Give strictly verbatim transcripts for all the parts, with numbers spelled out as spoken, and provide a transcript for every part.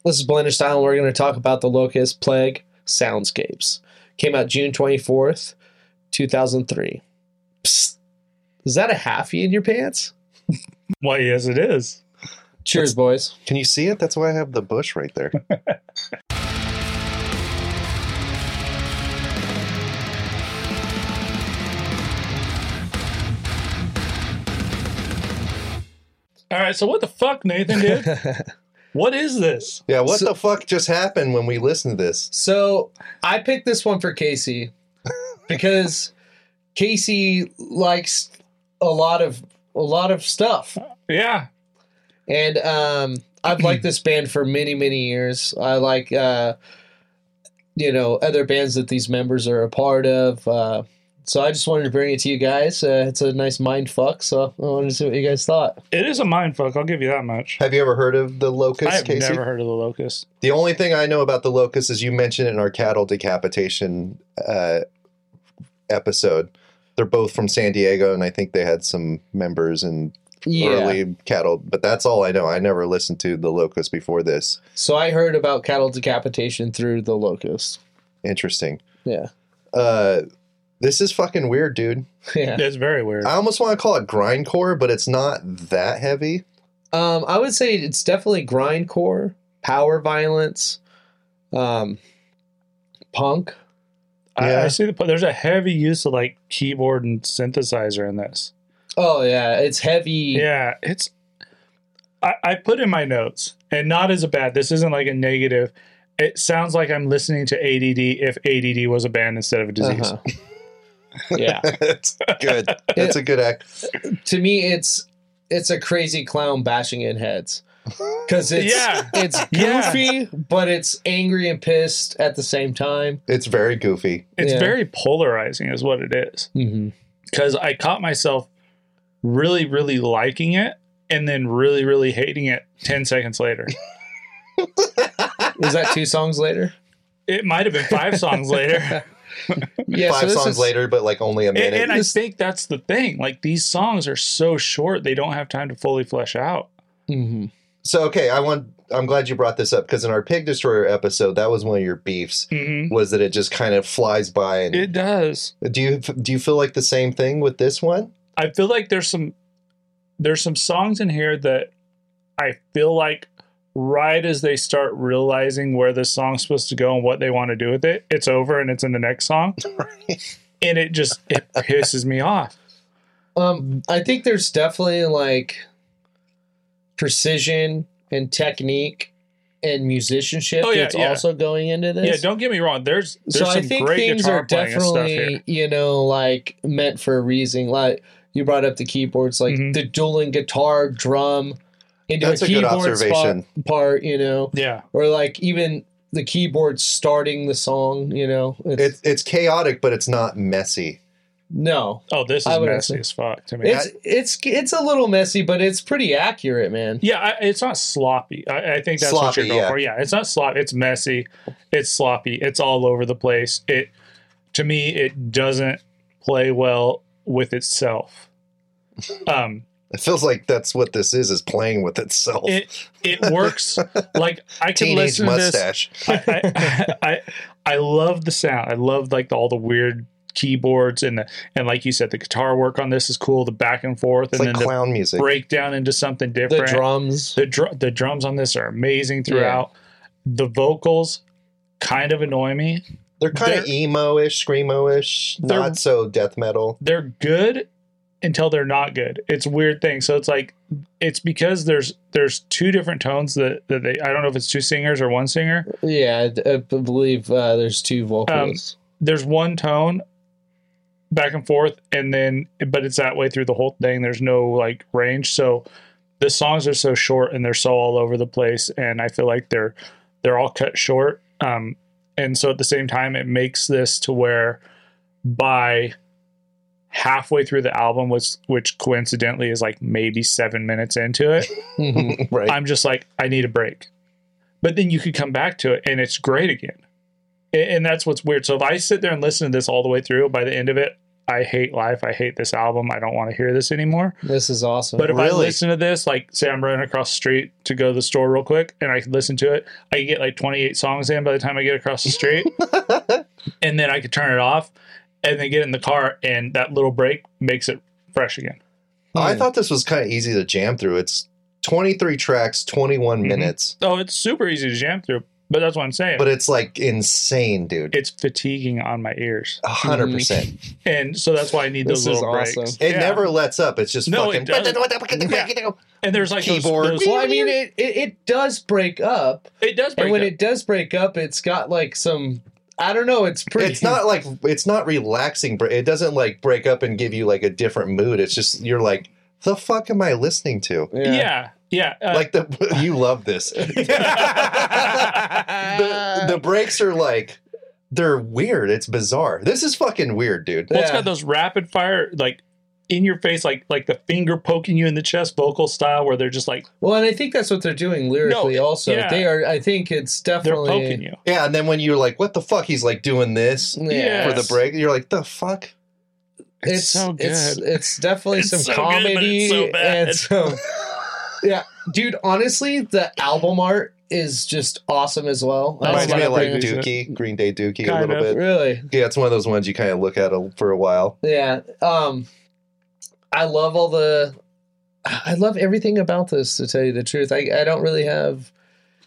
This is Blender Style, and we're going to talk about the Locust Plague Soundscapes. Came out June twenty-fourth, two thousand three. Psst. Is that a halfie in your pants? Why, yes, it is. Cheers, That's, boys. Can you see it? That's why I have the bush right there. All right, so what the fuck, Nathan, dude? What is this? Yeah, what so, the fuck just happened when we listened to this? So, I picked this one for Casey because Casey likes a lot of a lot of stuff. Yeah. And um, I've liked this band for many, many years. I like, uh, you know, other bands that these members are a part of. Uh, so I just wanted to bring it to you guys. Uh, it's a nice mind fuck, so I wanted to see what you guys thought. It is a mind fuck, I'll give you that much. Have you ever heard of the Locust, I have Casey? never heard of the Locust. The only thing I know about the Locust is you mentioned it in our cattle decapitation uh, episode. They're both from San Diego, and I think they had some members in Yeah. early cattle, but that's all I know. I never listened to the Locust before this. So I heard about cattle decapitation through the Locust. Interesting. Yeah. Uh, this is fucking weird, dude. Yeah. It's very weird. I almost want to call it grindcore, but it's not that heavy. Um, I would say it's definitely grindcore, power violence, um, punk. I, Yeah. I see the there's a heavy use of like keyboard and synthesizer in this. Oh yeah, it's heavy. Yeah, it's. I, I put in my notes, and not as a bad. This isn't like a negative. It sounds like I'm listening to A D D if A D D was a band instead of a disease. Uh-huh. Yeah, It's good. That's a good act. to me, it's it's a crazy clown bashing in heads because it's Yeah. it's Yeah. goofy, but it's angry and pissed at the same time. It's very goofy. It's Yeah. very polarizing, is what it is. Mm-hmm. Because I caught myself really, really liking it, and then really, really hating it ten seconds later. Was that two songs later? It might have been five songs later. Yeah, Five so this songs is, later, but like only a And, minute. and I think that's the thing. Like, these songs are so short, they don't have time to fully flesh out. Mm-hmm. So okay, I want. I'm glad you brought this up because in our Pig Destroyer episode, that was one of your beefs. Mm-hmm. Was that it just kind of flies by? And It does. do you do you feel like the same thing with this one? I feel like there's some there's some songs in here that I feel like right as they start realizing where the song's supposed to go and what they want to do with it, it's over and it's in the next song. And it just it pisses me off. Um, I think there's definitely like precision and technique and musicianship Oh, yeah, that's yeah. also going into this. Yeah, don't get me wrong. There's there's so some I think great things guitar are playing and stuff here. definitely, you know, like meant for a reason. Like you brought up the keyboards, like Mhm. the dueling guitar, drum, into That's a a good keyboard observation. spot, part, you know, Yeah. or like even the keyboard starting the song, you know. It's, It's it's chaotic, but it's not messy. no, Oh, this I is wouldn't messy say- as fuck to me. it's it's it's a little messy, but it's pretty accurate, man. Yeah, I, it's not sloppy. I, I think that's what Sloppy, you're going yeah. for. Yeah, it's not sloppy. It's messy. It's sloppy. It's all over the place. It, to me, it doesn't play well with itself. Um, It feels like that's what this is: is playing with itself. it it works like I can Teenage listen to this. mustache. I, I, I I love the sound. I love like the, all the weird keyboards and the and like you said, the guitar work on this is cool. The back and forth, It's and like then clown the music. breakdown into something The different. drums. The dr- the drums on this are amazing throughout. The vocals kind of annoy me. They're kind of they're- emo-ish, screamo-ish, They're- not so death metal. They're good until they're not good. It's a weird thing. So it's like it's because there's there's two different tones that, that they I don't know if it's two singers or one singer. Yeah, I, I believe uh, there's two vocals. There's one tone back and forth and then but it's that way through the whole thing. There's no like range. So the songs are so short and they're so all over the place and I feel like they're they're all cut short. Um and so at the same time it makes this to where by halfway through the album, which which coincidentally is like maybe seven minutes into it, Mhm. Right. I'm just like, I need a break. But then you could come back to it and it's great again. A- And that's what's weird. So if I sit there and listen to this all the way through, by the end of it, I hate life. I hate this album. I don't want to hear this anymore. This is awesome. But if I Really? listen to this, like say I'm running across the street to go to the store real quick and I can listen to it, I can get like twenty-eight songs in by the time I get across the street. And then I could turn it off and then get in the car and that little break makes it fresh again. I thought this was kind of easy to jam through. It's twenty-three tracks, twenty-one Mhm. minutes, Oh, it's super easy to jam through, but that's what I'm saying. but it's like insane, dude. it's fatiguing on my ears. A hundred percent. And so that's why I need This those is little breaks. awesome. It Yeah. never lets up. It's just No, fucking. it doesn't. And there's like those- Keyboard. those- Well, I mean, it, it, it does break up. it does break And when up. it does break up, it's got like some, I don't know, it's pretty. It's not like it's not relaxing. but It doesn't like break up and give you like a different mood. It's just you're like, the fuck am I listening to? yeah, yeah. uh, Like the you love this. the, the breaks are like they're weird. It's bizarre. This is fucking weird, dude. well, it's yeah. got those rapid fire, like in your face, like like the finger poking you in the chest, vocal style, where they're just like Well, and I think that's what they're doing lyrically No, also. yeah. They are, I think it's they're definitely. poking you. Yeah, and then when you're like, what the fuck? He's like doing this Yeah. for the Yes. break. You're like, the fuck? It's, so good. It's, it's definitely It's some so good, but comedy it's so bad. and some. Yeah, dude. Honestly, the album art is just awesome as well. I Reminds love me of like it. Dookie, Green Day Dookie, a Kind little of. bit. Really, Yeah, it's one of those ones you kind of look at a, for a while. yeah. Um, I love all the. I love everything about this. To tell you the truth, I I don't really have.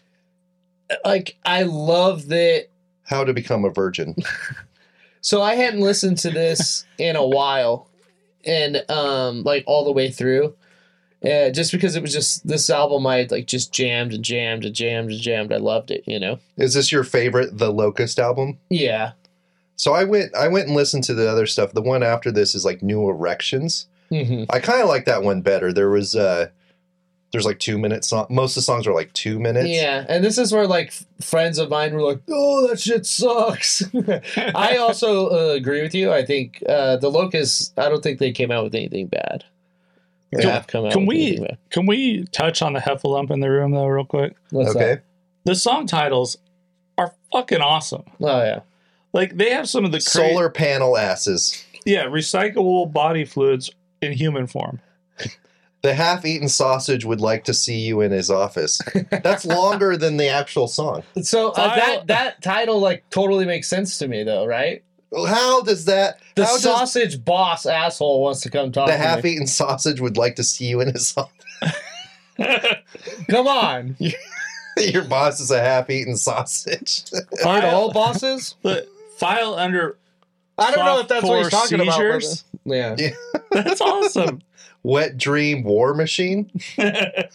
Like, I love that. How to Become a Virgin. So I hadn't listened to this in a while, and um, like all the way through, uh, just because it was just this album I had like just jammed and jammed and jammed and jammed. I loved it, you know. Is this your favorite The Locust album? Yeah. So I went I went and listened to the other stuff. The one after this is like New Erections. hmm I kind of like that one better. There was uh there's like two minutes song. Most of the songs are like two minutes. Yeah, and this is where like f- friends of mine were like, "Oh, that shit sucks." I also uh, agree with you. I think uh, the Locusts. I don't think they came out with anything bad. Or Yeah. have come out Can with we anything bad. can we touch on the Heffalump in the room though, real quick? What's Okay. that? The song titles are fucking awesome. Oh yeah. Like they have some of the cra- Solar panel asses. yeah, recyclable body fluids in human form. The half-eaten sausage would like to see you in his office. That's longer than the actual song. So uh, Title- that that title like totally makes sense to me though, right? How does that? The how does sausage boss asshole wants to come talk the to me. half-eaten sausage would like to see you in his office? Come on. Your boss is a half-eaten sausage. Aren't File- all bosses? But file under I don't know if that's what he's softcore talking seizures. about. Yeah. Yeah. That's awesome. Wet Dream War Machine. I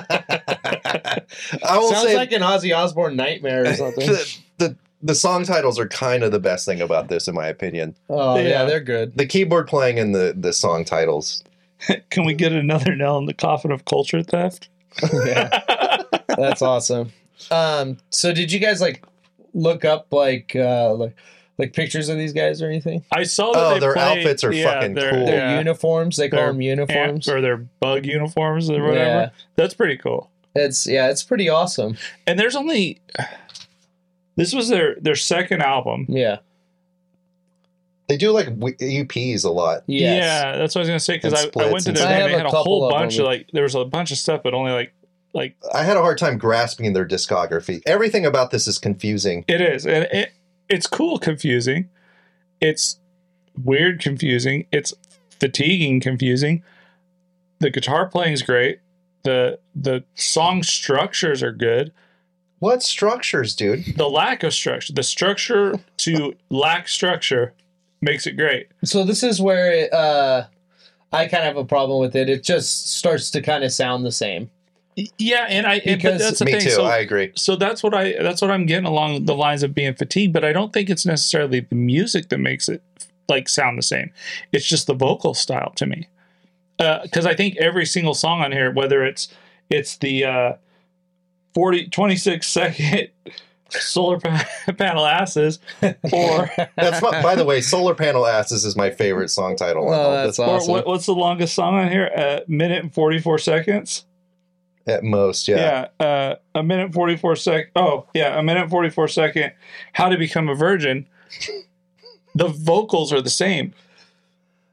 will Sounds say like an Ozzy Osbourne nightmare or something. the, the the song titles are kind of the best thing about this, in my opinion. Oh yeah. Yeah. they're good. The keyboard playing and the the song titles. Can we get another nail in the coffin of culture theft? Yeah. That's awesome. Um, so did you guys like look up like uh like like pictures of these guys or anything? I saw that Oh, they their play- outfits are yeah, fucking their- cool. Their yeah, uniforms, they call Their them uniforms. ant- or their bug uniforms or whatever. Yeah. That's pretty cool. It's yeah, it's pretty awesome. And there's only this was their their second album. Yeah. They do like w- E Ps a lot. Yes. Yeah, that's what I was gonna say because And I, I went splits to and their stuff. I thing. have They a had a couple whole of bunch them. of like there was a bunch of stuff, but only like like I had a hard time grasping their discography. Everything about this is confusing. it is, and it it's cool, confusing. It's weird, confusing. It's fatiguing, confusing. The guitar playing is great. the The song structures are good. What structures, dude? The lack of structure, the structure to lack structure, makes it great. So this is where it, uh I kind of have a problem with it. It just starts to kind of sound the same. Yeah, and I and, but Because- that's the Me thing. too. So, I agree. so that's what I that's what I'm getting along the lines of being fatigued. But I don't think it's necessarily the music that makes it like sound the same. It's just the vocal style to me. Because I think every single song on here, whether it's it's the uh, forty, twenty-six second solar pa- panel asses, or That's my, by the way, Solar Panel Asses is my favorite song title. on Oh, all that's this, or awesome. what, what's the longest song on here? A minute and forty-four seconds. at most, yeah. Yeah, uh, a minute forty-four sec. Oh, yeah, a minute forty-four second. How to Become a Virgin. The vocals are the same.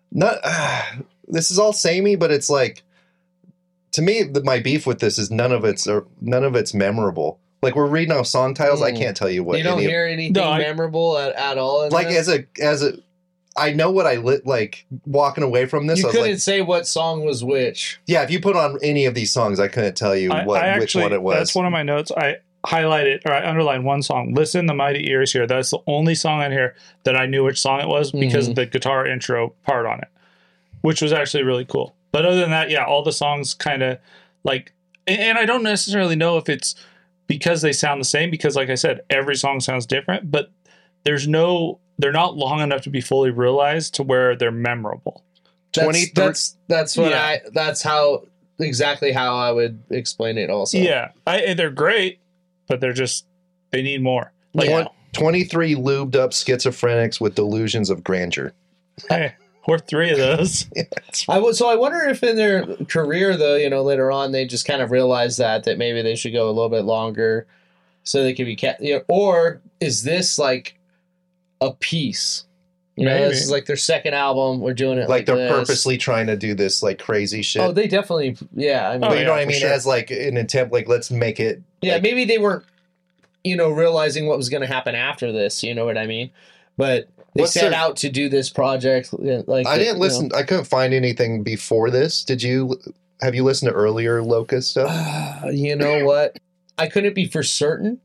not. Uh, this is all samey, but it's like to me, the, my beef with this is none of it's or none of it's memorable. Like we're reading off song titles, mm. I can't tell you what. You don't any hear of, anything no, I, memorable at, at all. In like this? as a as a, I know what I lit like walking away from this. You I was couldn't like, say what song was which. Yeah, if you put on any of these songs, I couldn't tell you I, what I which actually, one it was. That's one of my notes. I highlighted or I underlined one song. Listen, the Mighty Ears Here. That's the only song on here that I knew which song it was because mm-hmm. of the guitar intro part on it, which was actually really cool. But other than that, yeah, all the songs kind of like, and, and I don't necessarily know if it's because they sound the same, because like I said, every song sounds different, but there's no, they're not long enough to be fully realized to where they're memorable. That's, that's, that's what yeah. I, that's how, exactly how I would explain it also. Yeah. I, they're great, but they're just, they need more. Like yeah. twenty-three lubed up schizophrenics with delusions of grandeur. Hey, or three of those. yeah, I would, so I wonder if in their career, though, you know, later on, they just kind of realized that, that maybe they should go a little bit longer so they could be, kept, you know, or is this like a piece? You know, maybe. This is like their second album. We're doing it like, like they're this. purposely trying to do this like crazy shit. Oh, they definitely, yeah. I mean, but you oh, yeah, know what I mean? Sure. As like an attempt, like let's make it. Yeah, like, maybe they weren't, you know, realizing what was going to happen after this. You know what I mean? But they What's set their, out to do this project. Like I didn't listen. Know. I couldn't find anything before this. Did you? Have you listened to earlier Locust stuff? Uh, you know what? I couldn't be for certain.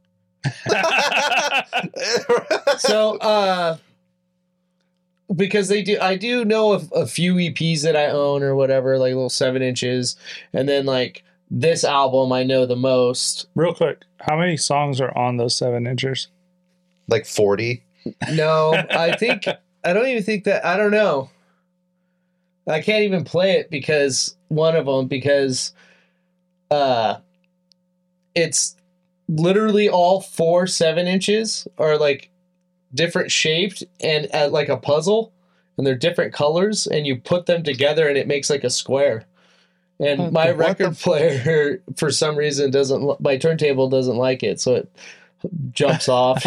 so, uh, because they do, I do know a, a few E Ps that I own or whatever, like little seven inches, and then like this album I know the most. Real quick, how many songs are on those seven inchers? Like forty. No, I think I don't even think that. I don't know. I can't even play it because one of them because, uh, it's literally all four seven inches are like different shaped and uh, like a puzzle, and they're different colors, and you put them together and it makes like a square. And what my record player, for some reason, doesn't. My turntable doesn't like it, so it jumps off.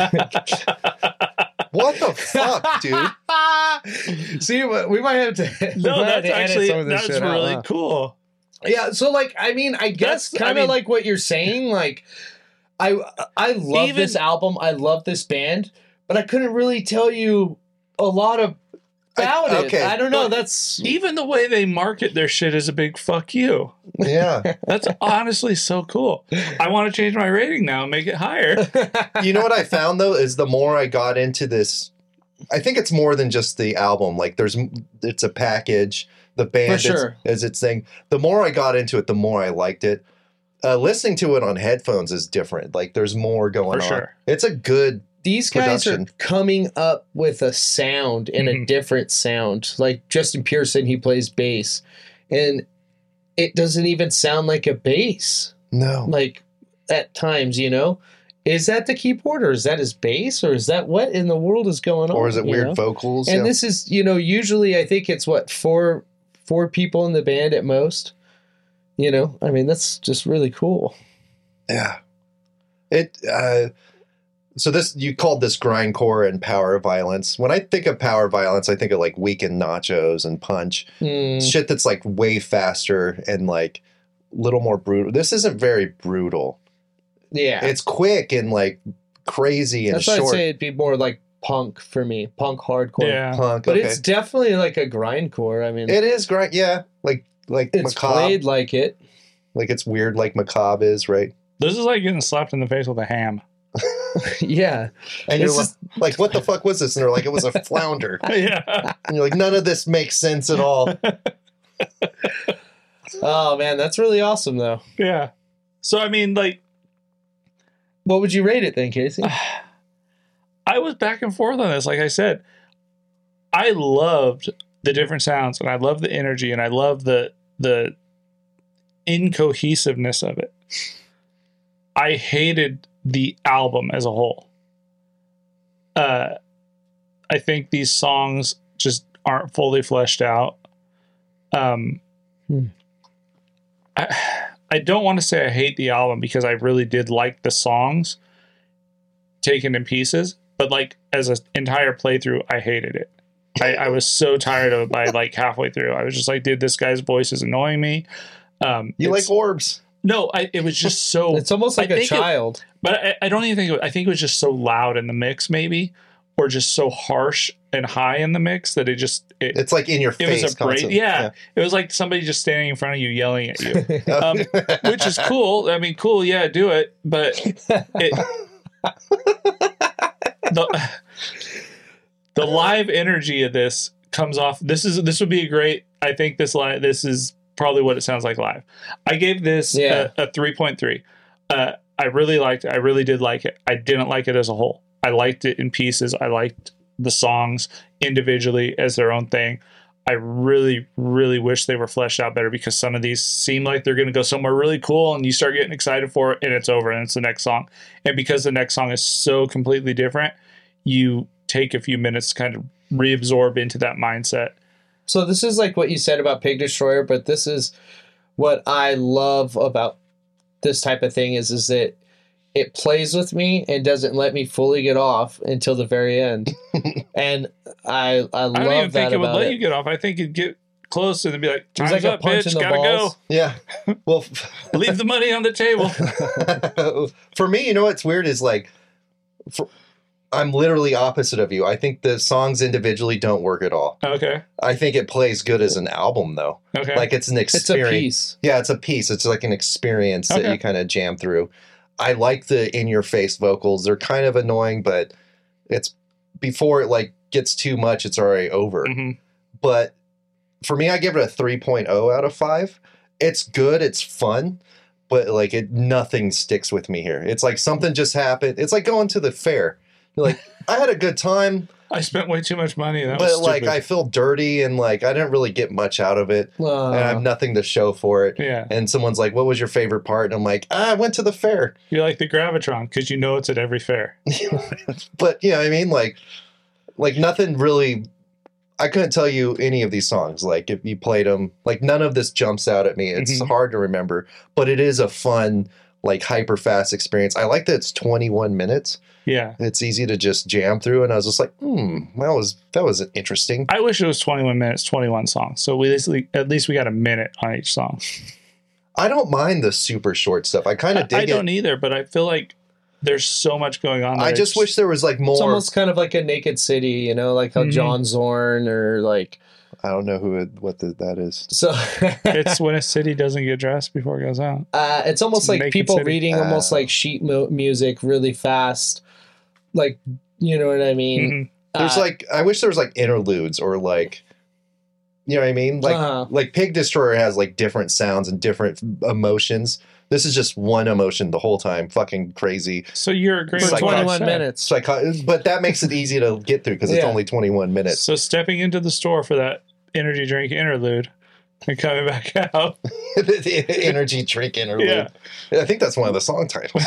What the fuck, dude? See, we might have to. No, that's to actually that's really out. cool. Yeah, so like, I mean, I guess kind of I mean, like what you're saying. Like, I I love even, this album. I love this band, but I couldn't really tell you a lot of. About I, okay. it. I don't know. But that's even the way they market their shit is a big fuck you. Yeah. That's honestly so cool. I want to change my rating now and make it higher. You know what I found though is the more I got into this, I think it's more than just the album. Like there's, it's a package. The band sure. is, is its thing. The more I got into it, the more I liked it. Uh, listening to it on headphones is different. Like there's more going For on. Sure. It's a good. These guys production. are coming up with a sound and mm-hmm. a different sound. Like Justin Pearson, he plays bass, and it doesn't even sound like a bass. No. Like at times, you know, is that the keyboard or is that his bass or is that what in the world is going on? Or is it weird know? vocals? And yeah. this is, you know, usually I think it's what, four, four people in the band at most. You know, I mean, that's just really cool. Yeah. It, uh, So this, you called this grindcore and power violence. When I think of power violence, I think of like Weekend Nachos and Punch. Mm. Shit that's like way faster and like a little more brutal. This isn't very brutal. Yeah. It's quick and like crazy and that's short. That's why I'd say it'd be more like punk for me. Punk hardcore. Yeah. Punk, but okay. It's definitely like a grindcore. I mean. It is grind, yeah. Like, like it's Macabre. played like it. Like it's weird like Macabre is, right? This is like getting slapped in the face with a ham. Yeah. And you're like, like, what the fuck was this? And they're like, it was a flounder. Yeah. And you're like, none of this makes sense at all. Oh, man, that's really awesome, though. Yeah. So, I mean, like... What would you rate it then, Casey? I was back and forth on this. Like I said, I loved the different sounds, and I love the energy, and I love the the incohesiveness of it. I hated the album as a whole. Uh, I think these songs just aren't fully fleshed out. Um, hmm. I, I don't want to say I hate the album because I really did like the songs taken in pieces, but like as an entire playthrough, I hated it. I, I was so tired of it by like halfway through. I was just like, dude, this guy's voice is annoying me. Um, You like orbs? No, I, it was just so. It's almost like I a think it- child. But I, I don't even think it, I think it was just so loud in the mix, maybe, or just so harsh and high in the mix that it just it, It's like in your it face. was a break. constant. Yeah, it was like somebody just standing in front of you yelling at you, Yeah. um, which is cool. I mean, cool, yeah, do it. But it, the the live energy of this comes off. This is this would be a great. I think this live. This is probably what it sounds like live. I gave this Yeah. a, a three point three. Uh, I really liked it. I really did like it. I didn't like it as a whole. I liked it in pieces. I liked the songs individually as their own thing. I really, really wish they were fleshed out better because some of these seem like they're going to go somewhere really cool and you start getting excited for it and it's over and it's the next song. And because the next song is so completely different, you take a few minutes to kind of reabsorb into that mindset. So this is like what you said about Pig Destroyer, but this is what I love about this type of thing is is that it plays with me and doesn't let me fully get off until the very end. And I I love I don't even that think it would about let it. you get off. I think it'd get close and it'd be like, It was time's like a up, punch bitch, in the gotta balls. Yeah. Well, go. Leave the money on the table. for me, you know what's weird is like, for, I'm literally opposite of you. I think the songs individually don't work at all. Okay. I think it plays good as an album, though. Okay. Like it's an It's a experience. piece. Yeah, it's a piece. It's like an experience that Okay. you kind of jam through. I like the in-your-face vocals. They're kind of annoying, but it's before it like gets too much, it's already over. hmm But for me, I give it a three point oh out of five. It's good. It's fun. But like it, nothing sticks with me here. It's like something just happened. It's like going to the fair. You're like, I had a good time, I spent way too much money. That but was like stupid. I feel dirty and like I didn't really get much out of it. Uh, And I have nothing to show for it. Yeah. And someone's like, what was your favorite part? And I'm like, ah, I went to the fair. You're like the Gravitron because you know it's at every fair. But you know what I mean? Like, like nothing really. I couldn't tell you any of these songs. Like if you played them, like none of this jumps out at me. It's Mhm. hard to remember, but it is a fun, like hyper fast experience. I like that it's twenty-one minutes. Yeah. It's easy to just jam through, and I was just like, hmm, that was that was interesting. I wish it was twenty-one minutes, twenty-one songs. So we at least, at least we got a minute on each song. I don't mind the super short stuff. I kind I, of dig I don't it. either, but I feel like there's so much going on. I there. just It's- wish there was like it's more. almost kind of like a Naked City, you know, like how Mhm. John Zorn or like I don't know who it, what the, that is. so. it's when a city doesn't get dressed before it goes out. Uh, it's almost It's like Naked people City. reading almost Uh. like sheet mu- music really fast, like you know what I mean. Mhm. There's Uh, like I wish there was like interludes or like, you know what I mean? Like Uh-huh. like Pig Destroyer has like different sounds and different emotions. This is just one emotion the whole time. Fucking crazy. So you're agreeing For with what I twenty-one said. minutes. Psycho- but that makes it easy to get through because it's Yeah. only twenty-one minutes. So stepping into the store for that energy drink interlude and coming back out. The energy drink interlude. Yeah. I think that's one of the song titles.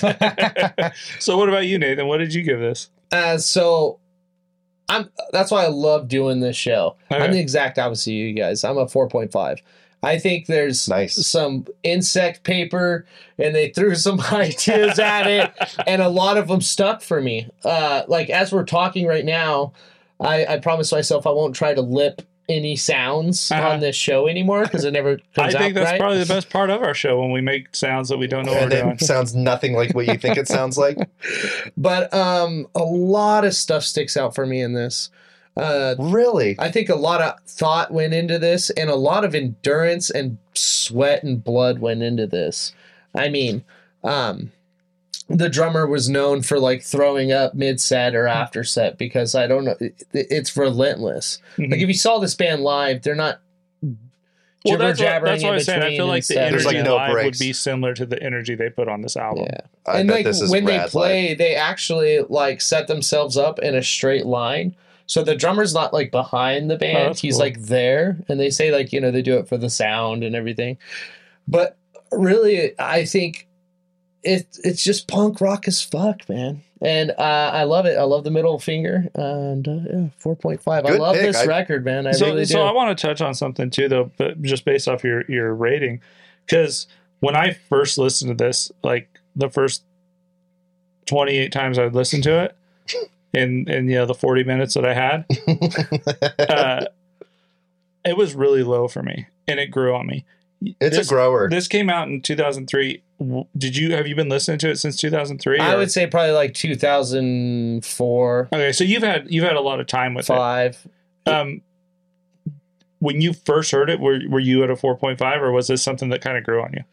So what about you, Nathan? What did you give this? Uh, so I'm that's why I love doing this show. I'm Okay. the exact opposite of you guys. I'm a four point five. I think there's Nice. some insect paper and they threw some ideas at it and a lot of them stuck for me. Uh, like as we're talking right now, I, I promised myself I won't try to lip any sounds Uh-huh. on this show anymore because it never I comes think out that's right. probably the best part of our show when we make sounds that we don't know what And we're it doing. sounds nothing like what you think it sounds like. But um, a lot of stuff sticks out for me in this. Uh, Really? I think a lot of thought went into this, and a lot of endurance and sweat and blood went into this. I mean, um, the drummer was known for like throwing up mid set or after set because I don't know, it, it's relentless. Mhm. Like if you saw this band live, they're not Well, jibber that's what, jabbering that's what in I was saying. I between feel and like the stuff. energy There's, like, no live would breaks. be similar to the energy they put on this album. Yeah. I and bet like this is when they rad play, live. they actually like set themselves up in a straight line. So the drummer's not like behind the band; Oh, that's he's cool. like there. And they say like you know they do it for the sound and everything. But really, I think it it's just punk rock as fuck, man. And uh, I love it. I love the middle finger. And uh, yeah, four point five. I Good love pick. this I- record, man. I so, really do. so I want to touch on something too, though, but just based off your your rating, because when I first listened to this, like the first twenty-eight times I would listen to it, in in you know the forty minutes that I had. uh, it was really low for me, and it grew on me. It's this, a grower. This came out in two thousand three. Did you have you been listening to it since two thousand three? I would say probably like two thousand four. Okay, so you've had you've had a lot of time with five. it. Um, when you first heard it, were were you at a four point five, or was this something that kind of grew on you?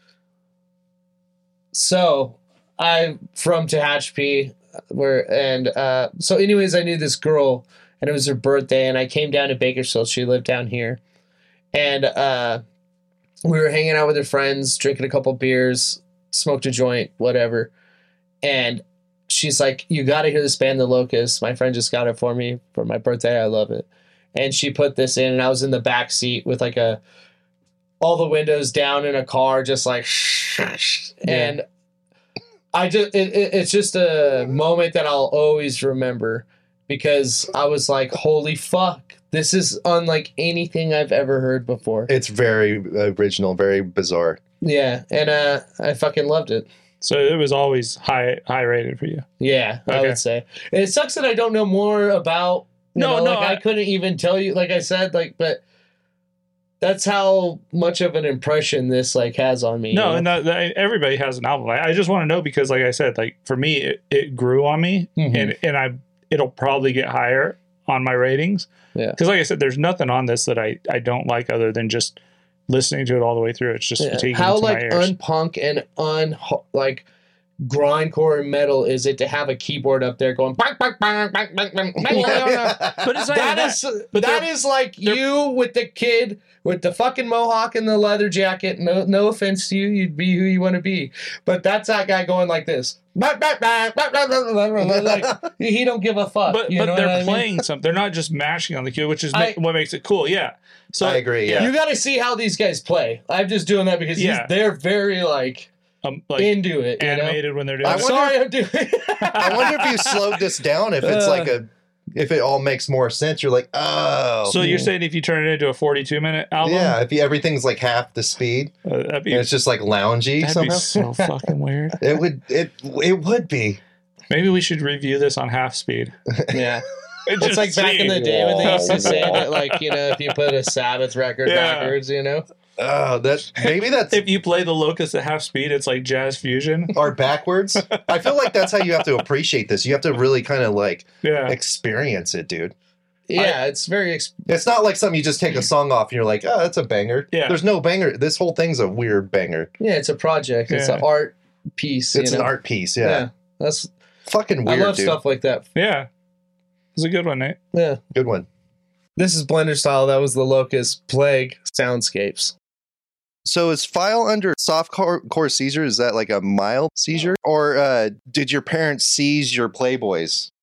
So I'm from Tehachapi, where and uh, so anyways, I knew this girl, and it was her birthday, and I came down to Bakersfield. She lived down here, and uh, we were hanging out with her friends, drinking a couple beers, smoked a joint, whatever. And she's like, "You got to hear this band, The Locusts. My friend just got it for me for my birthday. I love it." And she put this in, and I was in the back seat with like a all the windows down in a car, just like, and I just it, it, it's just a moment that I'll always remember because I was like, "Holy fuck, this is unlike anything I've ever heard before." It's very original, very bizarre. Yeah, and uh, I fucking loved it. So it was always high high rated for you. Yeah, I Okay. would say. And it sucks that I don't know more about. You No, know, no, like I, I- couldn't even tell you. Like I said, like, but that's how much of an impression this like has on me. No, you and know? that, that, everybody has an album. I, I just want to know because, like I said, like for me, it, it grew on me, Mhm. and and I it'll probably get higher on my ratings. Yeah. Because, like I said, there's nothing on this that I I don't like other than just listening to it all the way through. It's just Yeah. fatiguing How to like my ears. unpunk and un like grindcore metal is it to have a keyboard up there going bang, bang, bang, bang, bang, bang, bang, bang. But it's not That even is But that they're- is like they're- you with the kid with the fucking mohawk and the leather jacket. No, no offense to you, you'd be who you want to be. But that's that guy going like this. Like he don't give a fuck. But you but know they're what I mean? playing something. They're not just mashing on the keyboard, which is I- ma- what makes it cool. Yeah. So I agree, yeah. You got to see how these guys play. I'm just doing that because Yeah. he's, they're very like, um, like into it. You know? animated when they're doing. I it. wonder- Sorry, I'm doing. I wonder if you slowed this down, if it's Uh. like a, if it all makes more sense. You're like, oh, So you're saying if you turn it into a forty-two minute album, yeah. If you, everything's like half the speed, uh, that'd be and it's just like loungy that'd be somehow. so fucking weird. It would, it, it would be. Maybe we should review this on half speed. Yeah. Just It's like back in the see. day when they used to Whoa. say that, like, you know, if you put a Sabbath record Yeah. backwards, you know? Oh, that maybe that's If you play the Locust at half speed, it's like jazz fusion. or backwards. I feel like that's how you have to appreciate this. You have to really kind of like Yeah. experience it, dude. Yeah, it's very. Exp- It's not like something you just take a song off and you're like, oh, that's a banger. Yeah. There's no banger. This whole thing's a weird banger. yeah, it's a project. It's Yeah. an art piece. It's you an know? art piece. Yeah. That's. Fucking weird, I love dude. stuff like that. Yeah. It's a good one, Nate. Yeah. Good one. This is Blender Style. That was the Locust Plague Soundscapes. So is file under soft core, core seizure? Is that like a mild seizure? Or uh, did your parents seize your Playboys?